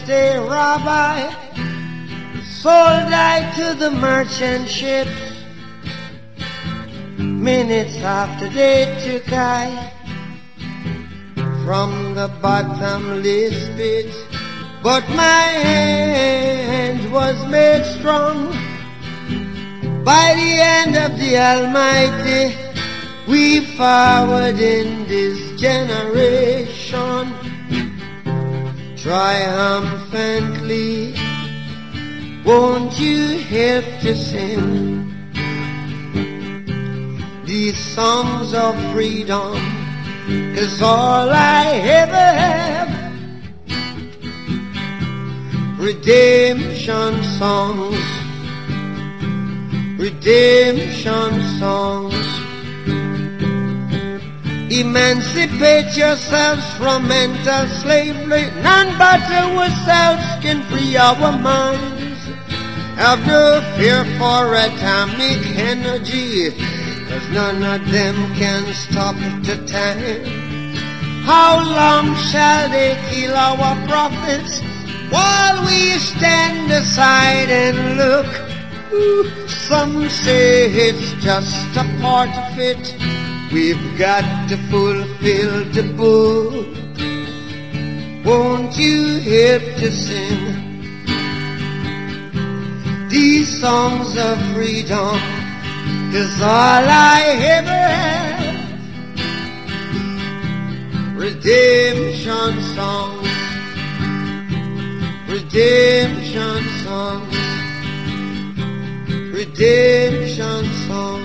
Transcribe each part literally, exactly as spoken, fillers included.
day, Rabbi, sold I to the merchant ships. Minutes after they took I from the bottomless pit, but my hand was made strong by the hand of the Almighty. We forward in this generation triumphantly. Won't you help to sing these songs of freedom? 'Cause all I ever have, redemption songs, redemption songs. Emancipate yourselves from mental slavery. None but ourselves can free our minds. Have no fear for atomic energy, 'cause none of them can stop the time. How long shall they kill our prophets while we stand aside and look? Ooh, some say it's just a part of it. We've got to fulfill the book. Won't you help to sing these songs of freedom? 'Cause all I ever have, redemption songs, redemption songs, redemption songs.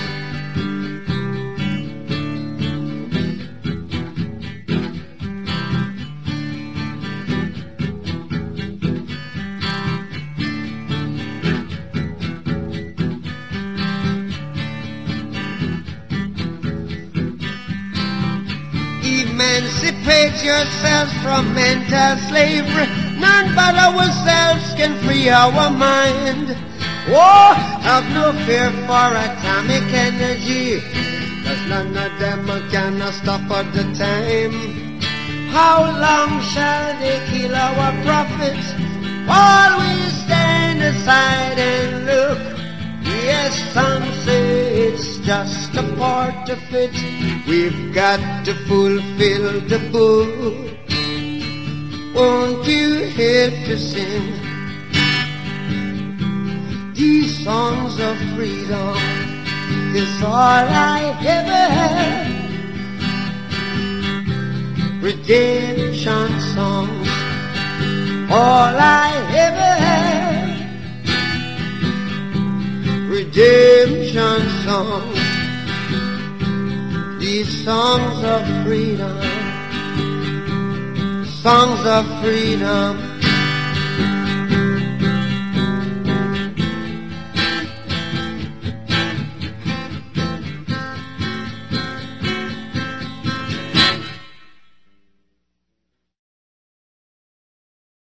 Emancipate yourselves from mental slavery. None but ourselves can free our mind. Oh, have no fear for atomic energy, 'cause none of them can stop at the time. How long shall they kill our prophets while we stand aside and look? Yes, some say it's just a part of it. We've got to fulfill the book. Won't you help to sing these songs of freedom? 'Cause all I ever had, redemption songs. All I ever had, redemption songs. These songs of freedom, songs of freedom.